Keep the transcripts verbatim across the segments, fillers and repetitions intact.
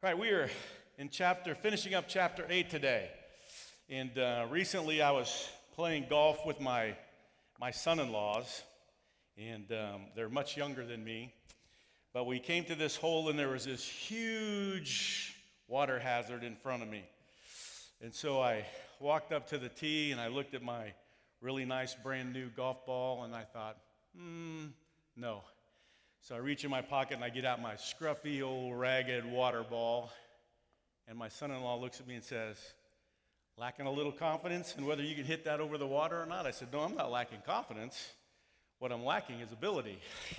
All right, we are in chapter, finishing up chapter eight today. And uh, recently I was playing golf with my, my son-in-laws, and um, they're much younger than me. But we came to this hole, and there was this huge water hazard in front of me. And so I walked up to the tee, and I looked at my really nice brand new golf ball, and I thought, hmm, no. So I reach in my pocket and I get out my scruffy old ragged water ball, and my son-in-law looks at me and says, lacking a little confidence in whether you can hit that over the water or not? I said, no, I'm not lacking confidence. What I'm lacking is ability.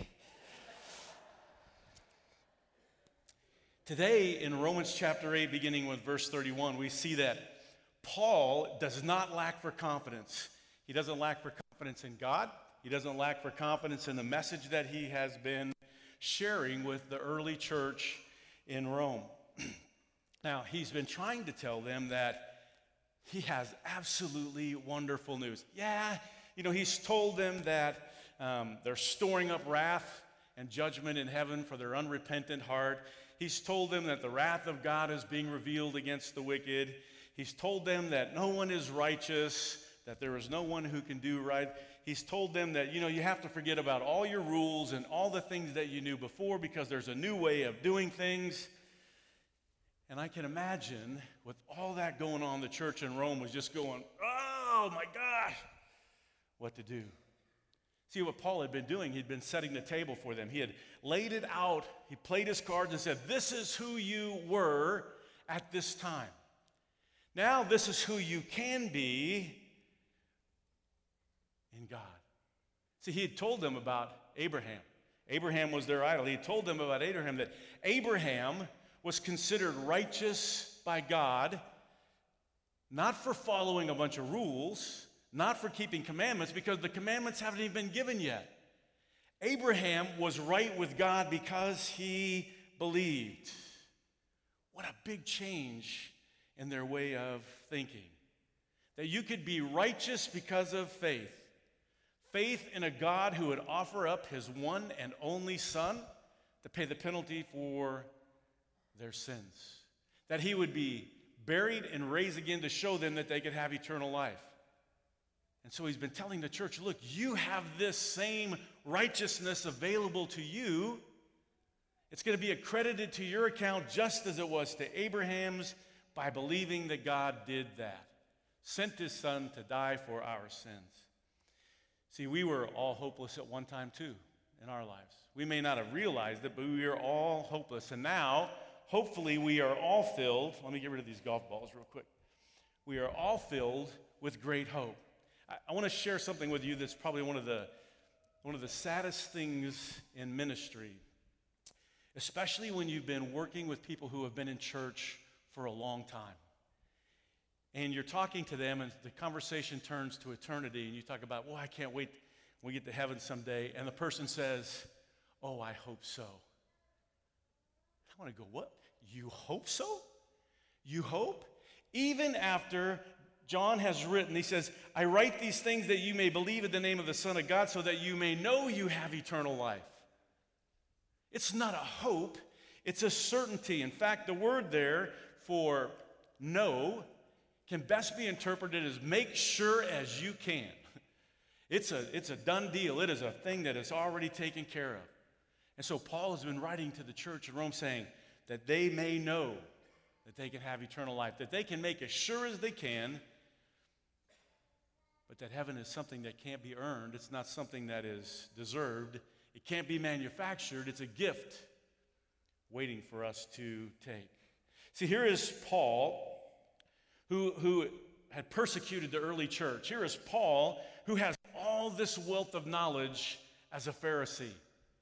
Today in Romans chapter eight, beginning with verse thirty-one, we see that Paul does not lack for confidence. He doesn't lack for confidence in God. He doesn't lack for confidence in the message that he has been sharing with the early church in Rome. Now, he's been trying to tell them that he has absolutely wonderful news. Yeah, you know, he's told them that um, they're storing up wrath and judgment in heaven for their unrepentant heart. He's told them that the wrath of God is being revealed against the wicked. He's told them that no one is righteous, that there is no one who can do right. He's told them that, you know, you have to forget about all your rules and all the things that you knew before because there's a new way of doing things. And I can imagine with all that going on, the church in Rome was just going, oh my gosh, what to do. See what Paul had been doing, he'd been setting the table for them. He had laid it out, he played his cards and said, this is who you were at this time. Now this is who you can be in God. See, he had told them about Abraham. Abraham was their idol. He had told them about Abraham, that Abraham was considered righteous by God, not for following a bunch of rules, not for keeping commandments, because the commandments haven't even been given yet. Abraham was right with God because he believed. What a big change in their way of thinking. That you could be righteous because of faith. Faith in a God who would offer up his one and only Son to pay the penalty for their sins. That he would be buried and raised again to show them that they could have eternal life. And so he's been telling the church, look, you have this same righteousness available to you. It's going to be accredited to your account just as it was to Abraham's by believing that God did that. Sent his Son to die for our sins. See, we were all hopeless at one time too in our lives. We may not have realized it, but we were all hopeless. And now, hopefully, we are all filled. Let me get rid of these golf balls real quick. We are all filled with great hope. I, I want to share something with you that's probably one of the one of the saddest things in ministry, especially when you've been working with people who have been in church for a long time. And you're talking to them, and the conversation turns to eternity, and you talk about, well, I can't wait when we get to heaven someday. And the person says, oh, I hope so. I want to go, what? You hope so? You hope? Even after John has written, he says, I write these things that you may believe in the name of the Son of God so that you may know you have eternal life. It's not a hope, it's a certainty. In fact, the word there for know can best be interpreted as make sure as you can. It's a, it's a done deal. It is a thing that is already taken care of. And so Paul has been writing to the church in Rome saying that they may know that they can have eternal life, that they can make as sure as they can, but that heaven is something that can't be earned. It's not something that is deserved. It can't be manufactured. It's a gift waiting for us to take. See, here is Paul, Who, who had persecuted the early church. Here is Paul, who has all this wealth of knowledge as a Pharisee.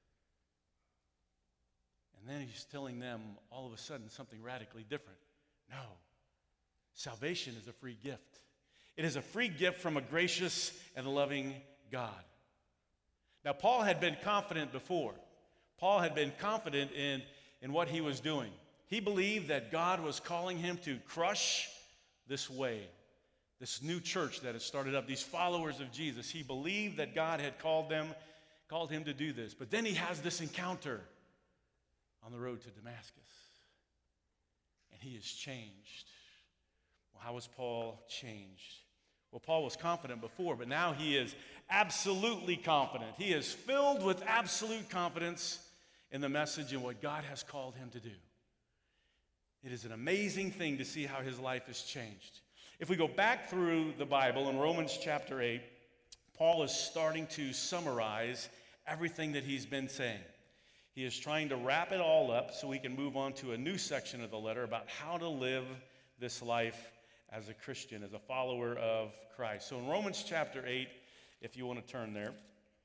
And then he's telling them all of a sudden something radically different. No, salvation is a free gift. It is a free gift from a gracious and loving God. Now, Paul had been confident before. Paul had been confident in, in what he was doing. He believed that God was calling him to crush this way, this new church that had started up, these followers of Jesus. He believed that God had called them, called him to do this. But then he has this encounter on the road to Damascus. he is changed. Well, how was Paul changed? Well, Paul was confident before, but now he is absolutely confident. He is filled with absolute confidence in the message and what God has called him to do. It is an amazing thing to see how his life has changed. If we go back through the Bible in Romans chapter eight, Paul is starting to summarize everything that he's been saying. He is trying to wrap it all up so we can move on to a new section of the letter about how to live this life as a Christian, as a follower of Christ. So in Romans chapter eight, if you want to turn there,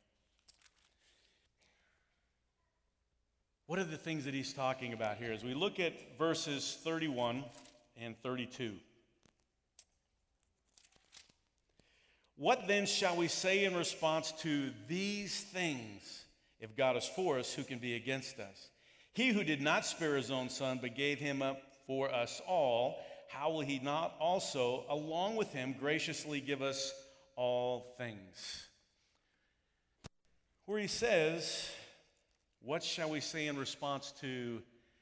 what are the things that he's talking about here? As we look at verses thirty-one and thirty-two. What then shall we say in response to these things? If God is for us, who can be against us? He who did not spare his own son, but gave him up for us all, how will he not also, along with him, graciously give us all things? Where he says, what shall we say in response to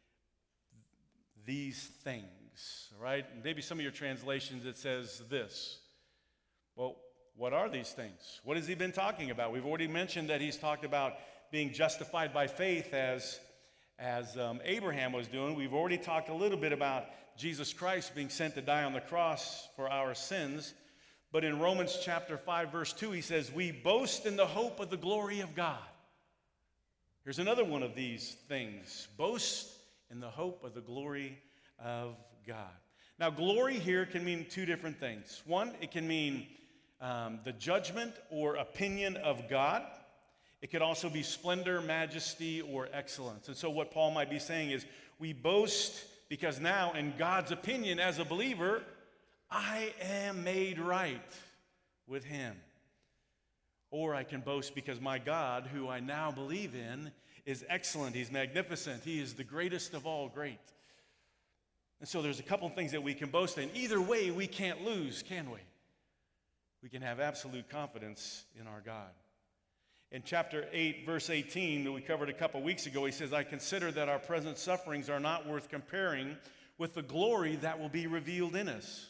these things? Right? Maybe some of your translations it says this. Well, what are these things? What has he been talking about? We've already mentioned that he's talked about being justified by faith as, as um, Abraham was doing. We've already talked a little bit about Jesus Christ being sent to die on the cross for our sins. But in Romans chapter five, verse two, he says, we boast in the hope of the glory of God. Here's another one of these things. Boast in the hope of the glory of God. Now, glory here can mean two different things. One, it can mean um, the judgment or opinion of God. It could also be splendor, majesty, or excellence. And so what Paul might be saying is, we boast because now, in God's opinion as a believer, I am made right with him. Or I can boast because my God, who I now believe in, is excellent. He's magnificent. He is the greatest of all great. And so there's a couple things that we can boast in. Either way, we can't lose, can we? We can have absolute confidence in our God. In chapter eight, verse eighteen, that we covered a couple weeks ago, he says, I consider that our present sufferings are not worth comparing with the glory that will be revealed in us.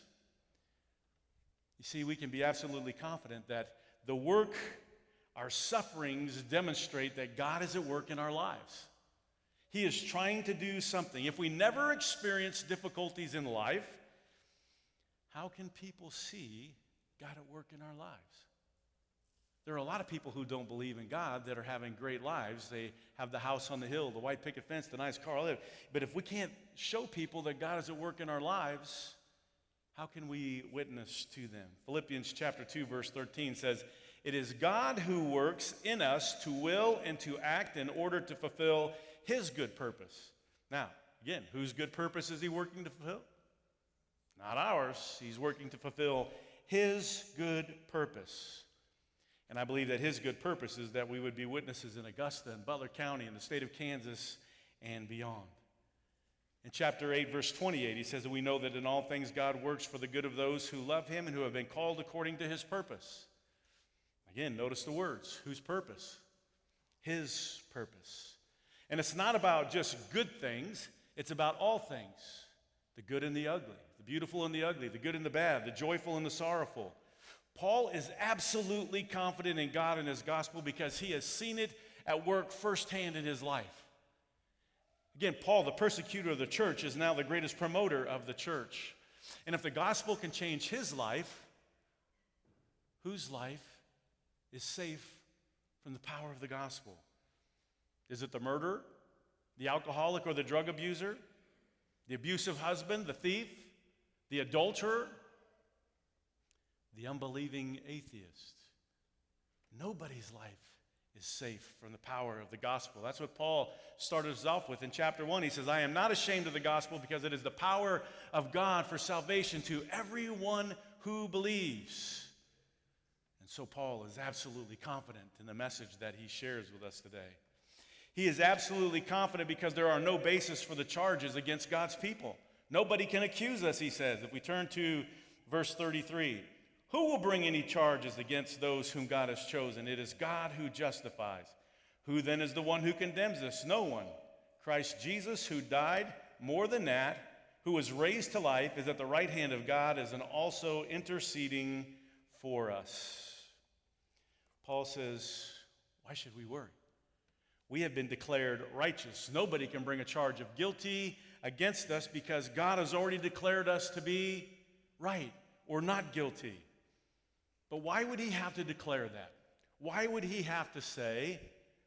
You see, we can be absolutely confident that the work, our sufferings demonstrate that God is at work in our lives. He is trying to do something. If we never experience difficulties in life, how can people see God at work in our lives? There are a lot of people who don't believe in God that are having great lives. They have the house on the hill, the white picket fence, the nice car. Live. But if we can't show people that God is at work in our lives, how can we witness to them? Philippians chapter two, verse thirteen says, it is God who works in us to will and to act in order to fulfill his good purpose. Now, again, whose good purpose is he working to fulfill? Not ours. He's working to fulfill his good purpose. And I believe that his good purpose is that we would be witnesses in Augusta and Butler County and the state of Kansas and beyond. In chapter eight, verse twenty-eight, he says that we know that in all things God works for the good of those who love him and who have been called according to his purpose. Again, notice the words. Whose purpose? His purpose. And it's not about just good things. It's about all things. The good and the ugly. The beautiful and the ugly. The good and the bad. The joyful and the sorrowful. Paul is absolutely confident in God and his gospel because he has seen it at work firsthand in his life. Again, Paul, the persecutor of the church, is now the greatest promoter of the church. And if the gospel can change his life, whose life is safe from the power of the gospel? Is it the murderer, the alcoholic or the drug abuser, the abusive husband, the thief, the adulterer, the unbelieving atheist? Nobody's life is safe from the power of the gospel. That's what Paul started us off with in chapter one. He says, I am not ashamed of the gospel because it is the power of God for salvation to everyone who believes. And so Paul is absolutely confident in the message that he shares with us today. He is absolutely confident because there are no basis for the charges against God's people. Nobody can accuse us, he says. If we turn to verse thirty-three, who will bring any charges against those whom God has chosen? It is God who justifies. Who then is the one who condemns us? No one. Christ Jesus, who died, more than that, who was raised to life, is at the right hand of God, as and also interceding for us. Paul says, why should we worry? We have been declared righteous. Nobody can bring a charge of guilty against us because God has already declared us to be right or not guilty. But why would he have to declare that? Why would he have to say,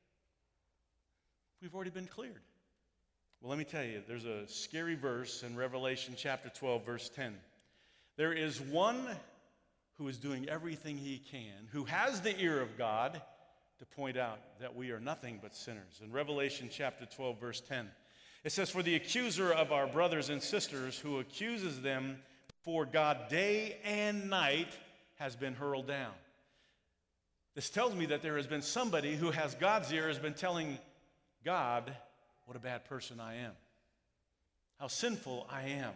we've already been cleared? Well, let me tell you, there's a scary verse in Revelation chapter twelve, verse ten. There is one who is doing everything he can, who has the ear of God to point out that we are nothing but sinners. In Revelation chapter twelve, verse ten, it says, for the accuser of our brothers and sisters who accuses them before God day and night has been hurled down. This tells me that there has been somebody who has God's ear, has been telling God what a bad person I am, how sinful I am.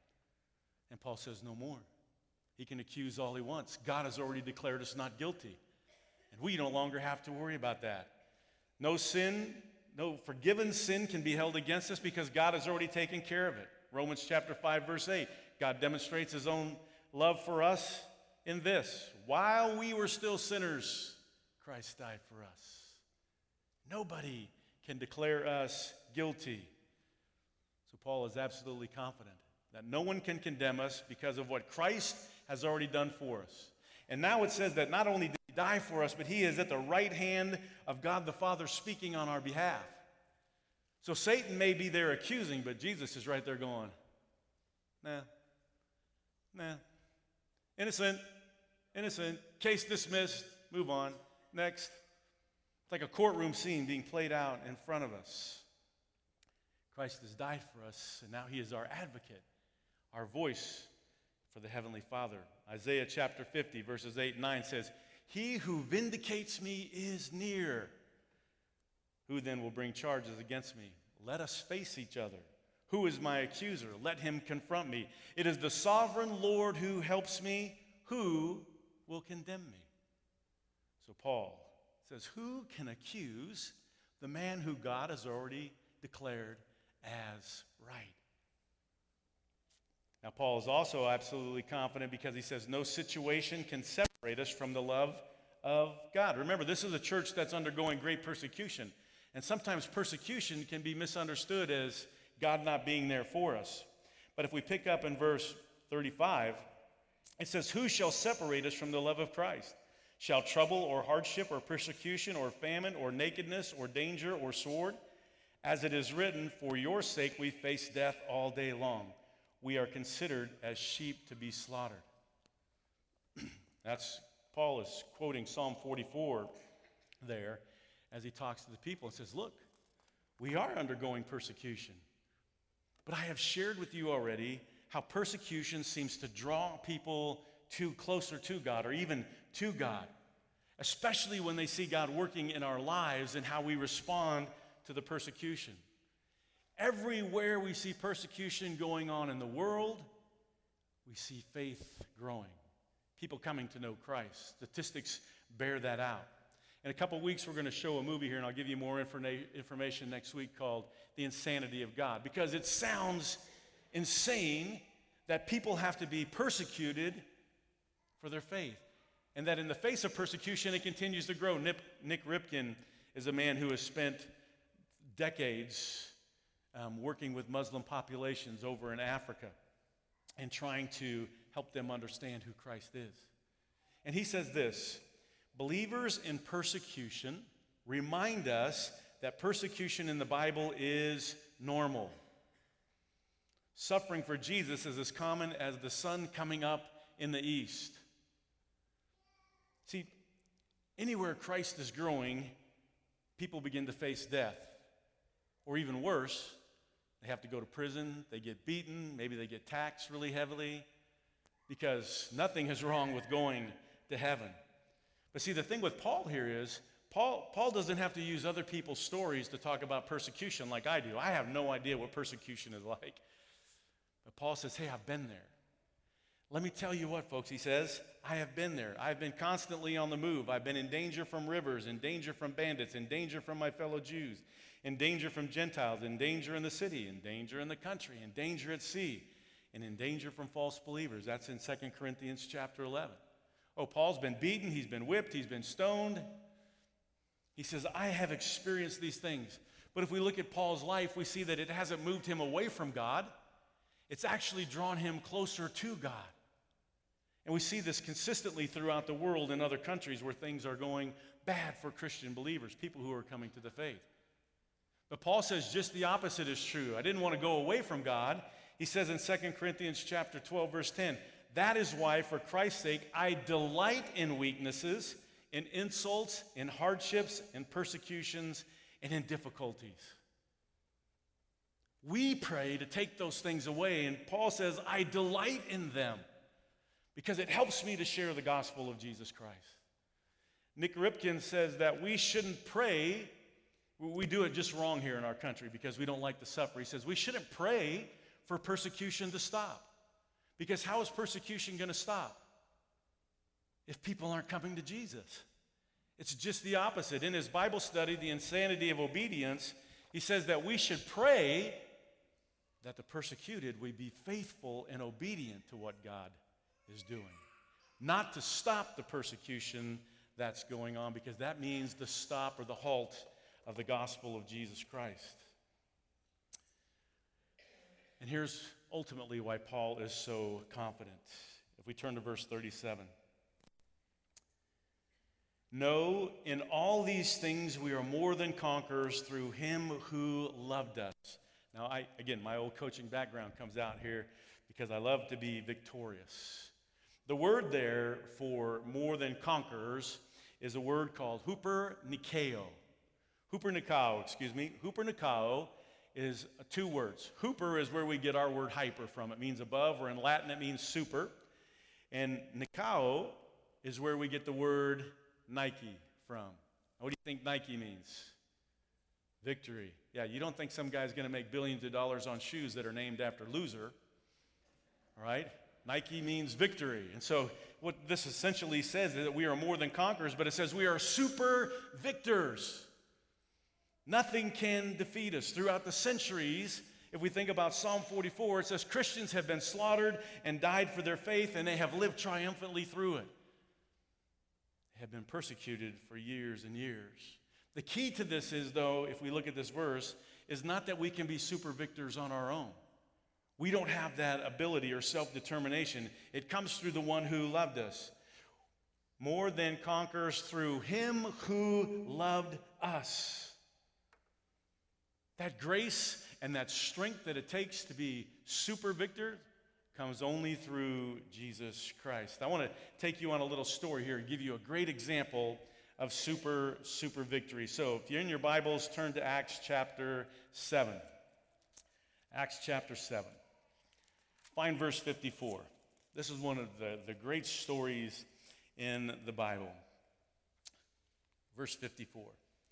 And Paul says no more. He can accuse all he wants. God has already declared us not guilty. And we no longer have to worry about that. No sin, no forgiven sin can be held against us because God has already taken care of it. Romans chapter five, verse eight. God demonstrates his own love for us in this: while we were still sinners, Christ died for us. Nobody can declare us guilty. So Paul is absolutely confident that no one can condemn us because of what Christ has already done for us. And now it says that not only did he die for us, but he is at the right hand of God the Father speaking on our behalf. So Satan may be there accusing, but Jesus is right there going, nah, nah, innocent, innocent, case dismissed, move on, next. It's like a courtroom scene being played out in front of us. Christ has died for us, and now he is our advocate, our voice for the Heavenly Father. Isaiah chapter fifty, verses eight and nine says, he who vindicates me is near. Who then will bring charges against me? Let us face each other. Who is my accuser? Let him confront me. It is the sovereign Lord who helps me. Who will condemn me? So Paul says, who can accuse the man who God has already declared as right? Now, Paul is also absolutely confident because he says no situation can separate us from the love of God. Remember, this is a church that's undergoing great persecution. And sometimes persecution can be misunderstood as God not being there for us. But if we pick up in verse thirty-five, it says, who shall separate us from the love of Christ? Shall trouble or hardship or persecution or famine or nakedness or danger or sword? As it is written, for your sake we face death all day long. We are considered as sheep to be slaughtered. That's, Paul is quoting Psalm forty-four there as he talks to the people and says, look, we are undergoing persecution. But I have shared with you already how persecution seems to draw people to closer to God, or even to God, especially when they see God working in our lives and how we respond to the persecution. Everywhere we see persecution going on in the world, we see faith growing, people coming to know Christ. Statistics bear that out. In a couple weeks, we're going to show a movie here, and I'll give you more informa- information next week, called The Insanity of God, because it sounds insane that people have to be persecuted for their faith, and that in the face of persecution, it continues to grow. Nick, Nick Ripken is a man who has spent decades um, working with Muslim populations over in Africa and trying to help them understand who Christ is. And he says this: believers in persecution remind us that persecution in the Bible is normal. Suffering for Jesus is as common as the sun coming up in the east. See, anywhere Christ is growing, people begin to face death. Or even worse, they have to go to prison, they get beaten, maybe they get taxed really heavily, because nothing is wrong with going to heaven. But see, the thing with Paul here is, Paul, Paul doesn't have to use other people's stories to talk about persecution like I do. I have no idea what persecution is like. But Paul says, hey, I've been there. Let me tell you what, folks, he says, I have been there. I've been constantly on the move. I've been in danger from rivers, in danger from bandits, in danger from my fellow Jews, in danger from Gentiles, in danger in the city, in danger in the country, in danger at sea, and in danger from false believers. That's in Second Corinthians chapter eleven. Oh, Paul's been beaten, he's been whipped, he's been stoned. He says, I have experienced these things. But if we look at Paul's life, we see that it hasn't moved him away from God. It's actually drawn him closer to God. And we see this consistently throughout the world in other countries where things are going bad for Christian believers, people who are coming to the faith. But Paul says just the opposite is true. I didn't want to go away from God. He says in Second Corinthians chapter twelve, verse ten, that is why, for Christ's sake, I delight in weaknesses, in insults, in hardships, in persecutions, and in difficulties. We pray to take those things away, and Paul says, I delight in them because it helps me to share the gospel of Jesus Christ. Nick Ripkin says that we shouldn't pray. We do it just wrong here in our country because we don't like to suffer. He says we shouldn't pray for persecution to stop, because how is persecution going to stop if people aren't coming to Jesus? It's just the opposite. In his Bible study, The Insanity of Obedience, he says that we should pray that the persecuted will be faithful and obedient to what God is doing, not to stop the persecution that's going on, because that means the stop or the halt of the gospel of Jesus Christ. And here's ultimately why Paul is so confident. If we turn to verse thirty-seven. No, in all these things we are more than conquerors through him who loved us. Now, I, again, my old coaching background comes out here because I love to be victorious. The word there for more than conquerors is a word called hupernikao. Hupernikao, excuse me. Hupernikao is two words. Huper is where we get our word hyper from. It means above, or in Latin it means super. And nikao is where we get the word Nike from. What do you think Nike means? Victory. Yeah, you don't think some guy's going to make billions of dollars on shoes that are named after loser, all right? Nike means victory. And so what this essentially says is that we are more than conquerors, but it says we are super victors. Nothing can defeat us. Throughout the centuries, if we think about Psalm forty-four, it says Christians have been slaughtered and died for their faith, and they have lived triumphantly through it. They have been persecuted for years and years. The key to this is, though, if we look at this verse, is not that we can be super victors on our own. We don't have that ability or self-determination. It comes through the one who loved us. More than conquerors through him who loved us. That grace and that strength that it takes to be super victor comes only through Jesus Christ. I want to take you on a little story here and give you a great example of super, super victory. So if you're in your Bibles, turn to Acts chapter seven. Acts chapter seven. Find verse fifty-four. This is one of the, the great stories in the Bible. Verse fifty-four.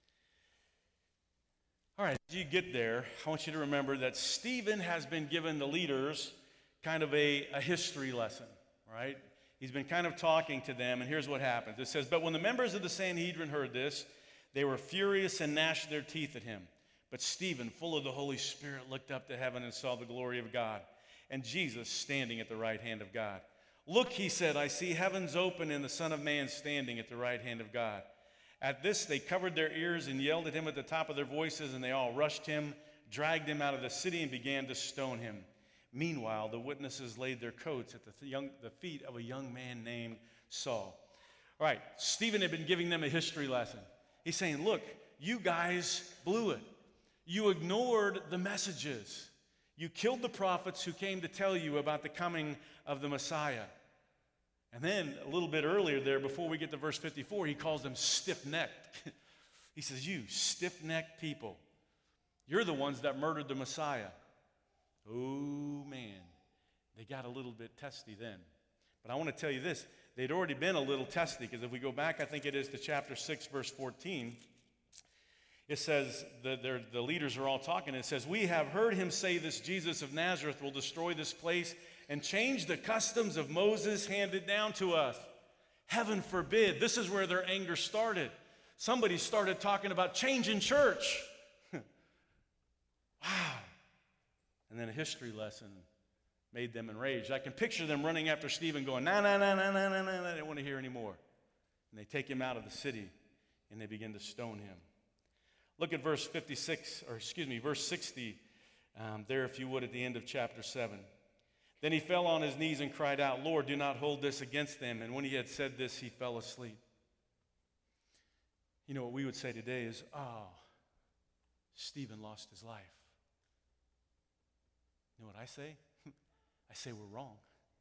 All right, as you get there, I want you to remember that Stephen has been given the leaders kind of a, a history lesson, right? He's been kind of talking to them, and here's what happens. It says, but when the members of the Sanhedrin heard this, they were furious and gnashed their teeth at him. But Stephen, full of the Holy Spirit, looked up to heaven and saw the glory of God, and Jesus standing at the right hand of God. Look, he said, I see heavens open and the Son of Man standing at the right hand of God. At this, they covered their ears and yelled at him at the top of their voices, and they all rushed him, dragged him out of the city, and began to stone him. Meanwhile, the witnesses laid their coats at the, young, the feet of a young man named Saul. All right, Stephen had been giving them a history lesson. He's saying, look, you guys blew it. You ignored the messages. You killed the prophets who came to tell you about the coming of the Messiah. And then a little bit earlier there, before we get to verse fifty-four, he calls them stiff-necked. He says, you stiff-necked people, you're the ones that murdered the Messiah. Oh, man, they got a little bit testy then. But I want to tell you this. They'd already been a little testy, because if we go back, I think it is to chapter six, verse fourteen, it says, the, the leaders are all talking, and it says, we have heard him say this Jesus of Nazareth will destroy this place and change the customs of Moses handed down to us. Heaven forbid. This is where their anger started. Somebody started talking about changing church. Wow. And then a history lesson made them enraged. I can picture them running after Stephen going, no, no, no, no, no, no, no, I don't want to hear anymore. And they take him out of the city, and they begin to stone him. Look at verse fifty-six, or excuse me, verse sixty, um, there, if you would, at the end of chapter seven. Then he fell on his knees and cried out, Lord, do not hold this against them. And when he had said this, he fell asleep. You know what we would say today is, oh, Stephen lost his life. You know what I say? I say we're wrong.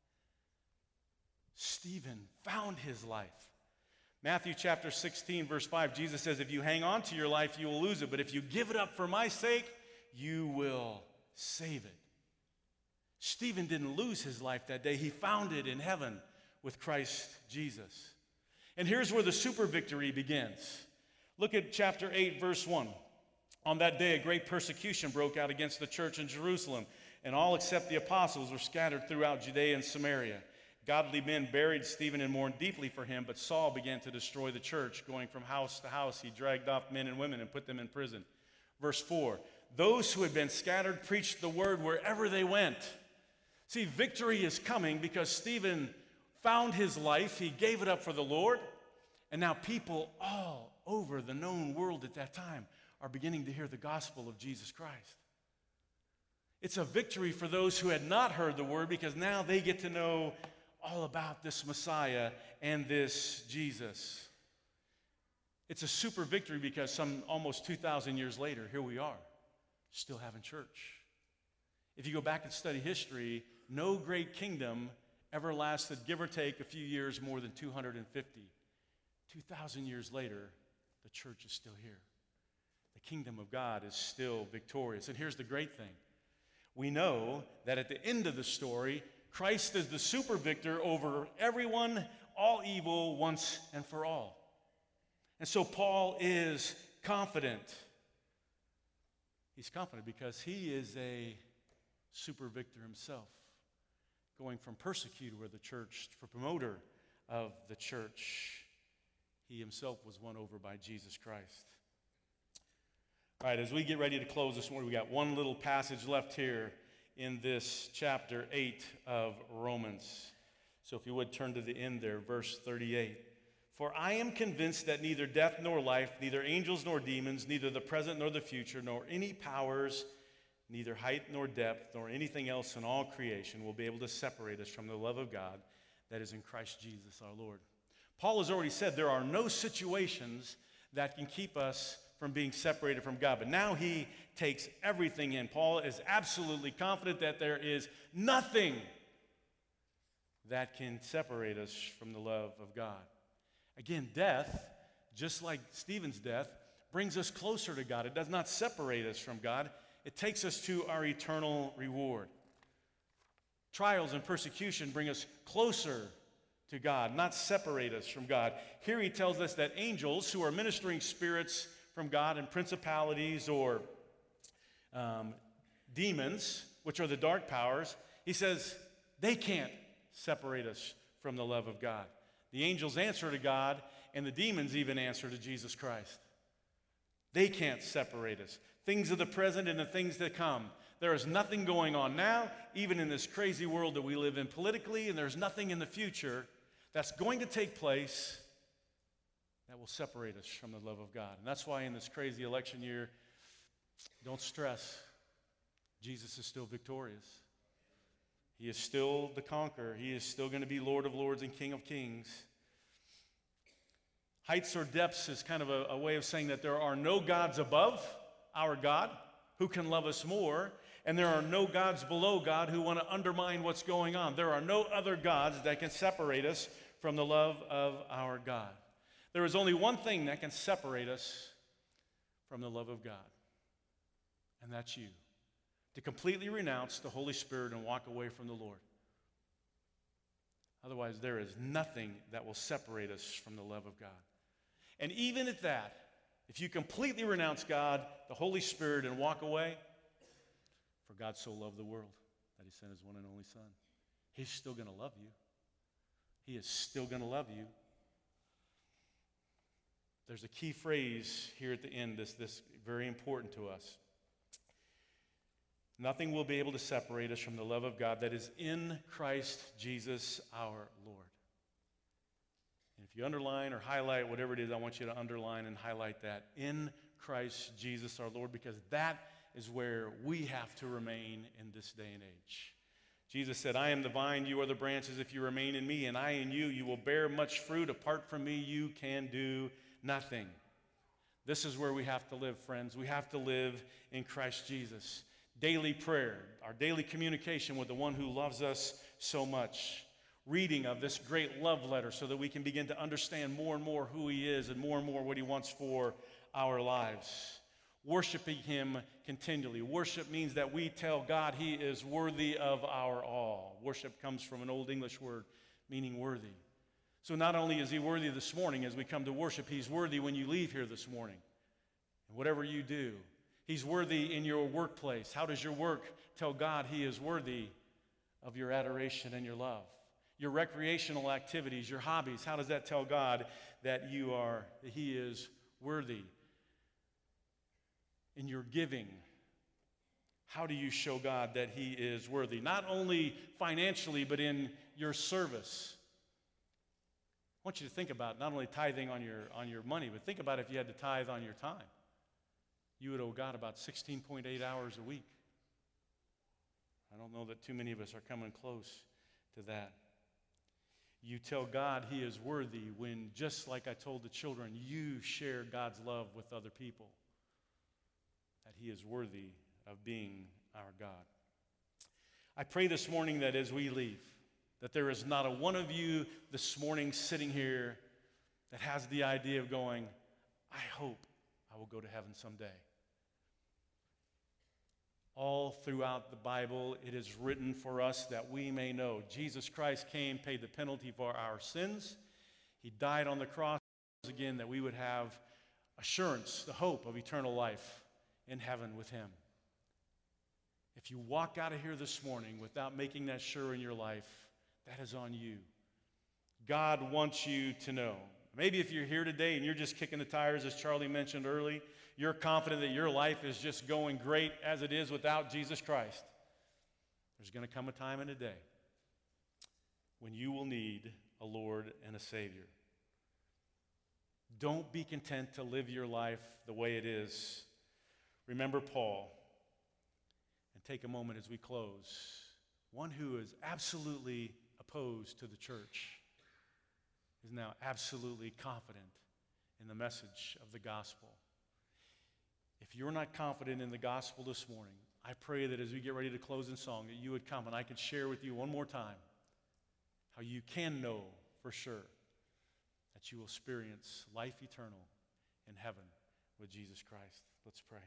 Stephen found his life. Matthew chapter sixteen, verse five, Jesus says, if you hang on to your life, you will lose it. But if you give it up for my sake, you will save it. Stephen didn't lose his life that day. He found it in heaven with Christ Jesus. And here's where the super victory begins. Look at chapter eight, verse one. On that day, a great persecution broke out against the church in Jerusalem, and all except the apostles were scattered throughout Judea and Samaria. Godly men buried Stephen and mourned deeply for him, but Saul began to destroy the church. Going from house to house, he dragged off men and women and put them in prison. Verse four, those who had been scattered preached the word wherever they went. See, victory is coming because Stephen found his life. He gave it up for the Lord. And now people all over the known world at that time are beginning to hear the gospel of Jesus Christ. It's a victory for those who had not heard the word because now they get to know all about this Messiah and this Jesus. It's a super victory because some almost two thousand years later, here we are, still having church. If you go back and study history, no great kingdom ever lasted, give or take, a few years more than two hundred fifty. two thousand years later, the church is still here. The kingdom of God is still victorious. And here's the great thing. We know that at the end of the story, Christ is the super victor over everyone, all evil, once and for all. And so Paul is confident. He's confident because he is a super victor himself, going from persecutor of the church to promoter of the church. He himself was won over by Jesus Christ. All right, as we get ready to close this morning, we got one little passage left here in this chapter eight of Romans. So if you would turn to the end there, verse thirty-eight. For I am convinced that neither death nor life, neither angels nor demons, neither the present nor the future, nor any powers, neither height nor depth, nor anything else in all creation will be able to separate us from the love of God that is in Christ Jesus our Lord. Paul has already said there are no situations that can keep us from being separated from God. But now he takes everything in. Paul is absolutely confident that there is nothing that can separate us from the love of God. Again, death, just like Stephen's death, brings us closer to God. It does not separate us from God. It takes us to our eternal reward. Trials and persecution bring us closer to God, not separate us from God. Here he tells us that angels who are ministering spirits from God and principalities or um, demons, which are the dark powers, he says they can't separate us from the love of God. The angels answer to God, and the demons even answer to Jesus Christ. They can't separate us. Things of the present and the things that come. There is nothing going on now, even in this crazy world that we live in politically, and there's nothing in the future that's going to take place that will separate us from the love of God. And that's why in this crazy election year, don't stress. Jesus is still victorious. He is still the conqueror. He is still going to be Lord of Lords and King of Kings. Heights or depths is kind of a, a way of saying that there are no gods above our God who can love us more, and there are no gods below God who want to undermine what's going on. There are no other gods that can separate us from the love of our God. There is only one thing that can separate us from the love of God, and that's you. To completely renounce the Holy Spirit and walk away from the Lord. Otherwise, there is nothing that will separate us from the love of God. And even at that, if you completely renounce God, the Holy Spirit, and walk away, for God so loved the world that he sent his one and only Son. He's still going to love you. He is still going to love you. There's a key phrase here at the end that's this very important to us. Nothing will be able to separate us from the love of God that is in Christ Jesus our Lord. And if you underline or highlight whatever it is, I want you to underline and highlight that. In Christ Jesus our Lord, because that is where we have to remain in this day and age. Jesus said, I am the vine, you are the branches. If you remain in me and I in you, you will bear much fruit. Apart from me, you can do nothing. This is where we have to live, friends. We have to live in Christ Jesus. Daily prayer, our daily communication with the one who loves us so much. Reading of this great love letter so that we can begin to understand more and more who he is and more and more what he wants for our lives. Worshiping him continually. Worship means that we tell God he is worthy of our all. Worship comes from an old English word meaning worthy. So not only is he worthy this morning as we come to worship, he's worthy when you leave here this morning. And whatever you do, he's worthy in your workplace. How does your work tell God he is worthy of your adoration and your love? Your recreational activities, your hobbies, how does that tell God that you are, that he is worthy? In your giving, how do you show God that he is worthy? Not only financially, but in your service. I want you to think about not only tithing on your, on your money, but think about if you had to tithe on your time. You would owe God about sixteen point eight hours a week. I don't know that too many of us are coming close to that. You tell God he is worthy when, just like I told the children, you share God's love with other people. That he is worthy of being our God. I pray this morning that as we leave, that there is not a one of you this morning sitting here that has the idea of going, I hope I will go to heaven someday. All throughout the Bible, it is written for us that we may know Jesus Christ came, paid the penalty for our sins. He died on the cross again that we would have assurance, the hope of eternal life in heaven with him. If you walk out of here this morning without making that sure in your life, that is on you. God wants you to know. Maybe if you're here today and you're just kicking the tires, as Charlie mentioned early, you're confident that your life is just going great as it is without Jesus Christ. There's going to come a time and a day when you will need a Lord and a Savior. Don't be content to live your life the way it is. Remember Paul, and take a moment as we close. One who is absolutely opposed to the church is now absolutely confident in the message of the gospel. If you're not confident in the gospel this morning, I pray that as we get ready to close in song, that you would come and I could share with you one more time how you can know for sure that you will experience life eternal in heaven with Jesus Christ. Let's pray.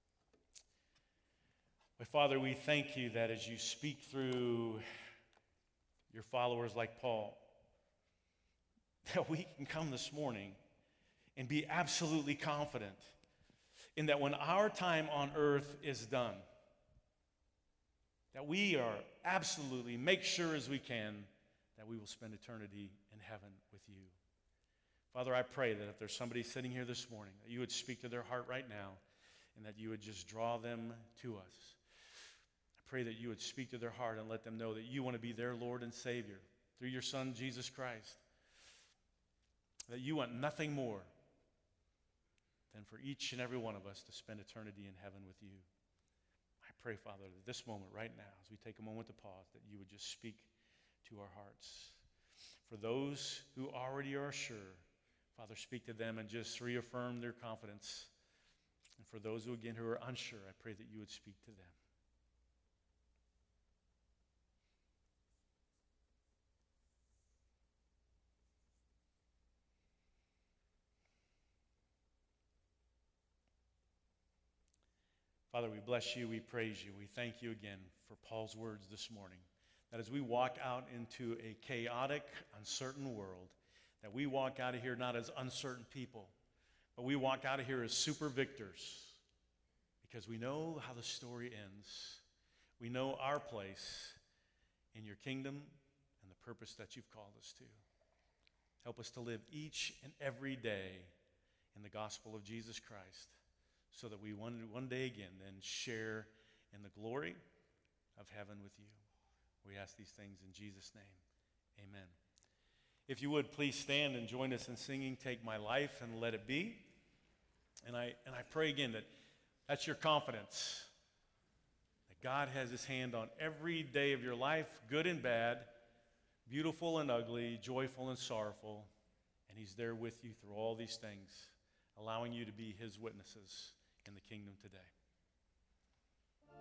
My Father, we thank you that as you speak through your followers like Paul, that we can come this morning and be absolutely confident in that when our time on earth is done, that we are absolutely, make sure as we can, that we will spend eternity in heaven with you. Father, I pray that if there's somebody sitting here this morning, that you would speak to their heart right now and that you would just draw them to us. I pray that you would speak to their heart and let them know that you want to be their Lord and Savior through your Son, Jesus Christ. That you want nothing more than for each and every one of us to spend eternity in heaven with you. I pray, Father, that this moment right now, as we take a moment to pause, that you would just speak to our hearts. For those who already are sure, Father, speak to them and just reaffirm their confidence. And for those who, again, who are unsure, I pray that you would speak to them. Father, we bless you, we praise you, we thank you again for Paul's words this morning, that as we walk out into a chaotic, uncertain world, that we walk out of here not as uncertain people, but we walk out of here as super victors, because we know how the story ends. We know our place in your kingdom and the purpose that you've called us to. Help us to live each and every day in the gospel of Jesus Christ, so that we one, one day again then share in the glory of heaven with you. We ask these things in Jesus' name. Amen. If you would, please stand and join us in singing Take My Life and Let It Be. And I, and I pray again that that's your confidence, that God has his hand on every day of your life, good and bad, beautiful and ugly, joyful and sorrowful, and he's there with you through all these things, allowing you to be his witnesses in the kingdom today.